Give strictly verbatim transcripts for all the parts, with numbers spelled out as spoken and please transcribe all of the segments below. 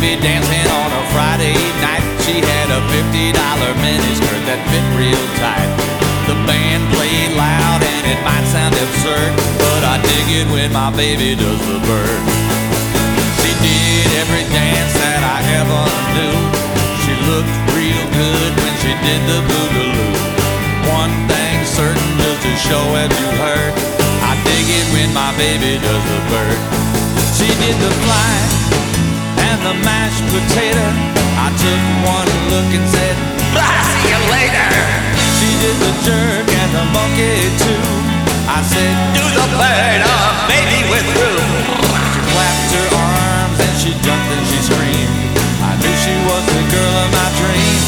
baby dancing on a Friday night. She had a fifty dollar miniskirt that fit real tight. The band played loud and it might sound absurd, but I dig it when my baby does the bird. She did every dance that I ever knew. She looked real good when she did the boogaloo. One thing certain, just to show as you heard, I dig it when my baby does the bird. She did the fly and the mashed potato. I took one look and said, "I'll see you later." She did the jerk and the monkey too. I said, "Do the bird, oh baby, we're through." She clapped her arms and she jumped and she screamed. I knew she was the girl of my dreams.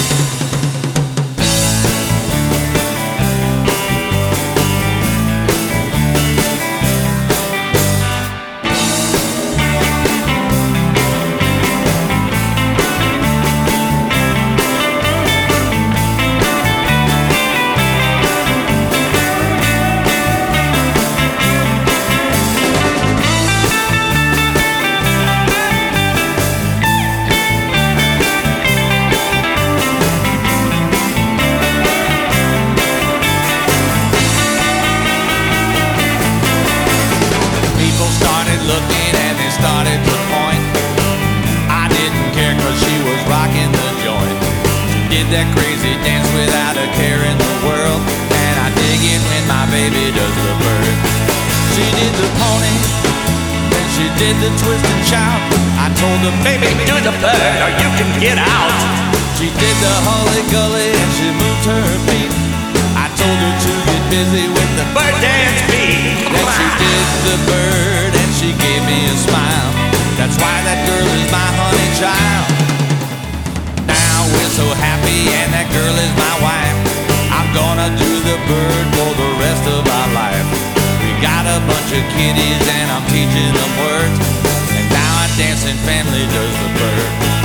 Looking and they started to point. I didn't care cause she was rocking the joint. She did that crazy dance without a care in the world, and I dig it when my baby does the bird. She did the pony, then she did the twist and shout. I told her, "Baby, do the bird or you can get out." She did the hully gully and she moved her feet. I told her to get busy with the bird dance beat. Then she did the bird and she gave me a smile. That's why that girl is my honey child. Now we're so happy and that girl is my wife. I'm gonna do the bird for the rest of our life. We got a bunch of kiddies and I'm teaching them words, and now our dancing family does the bird.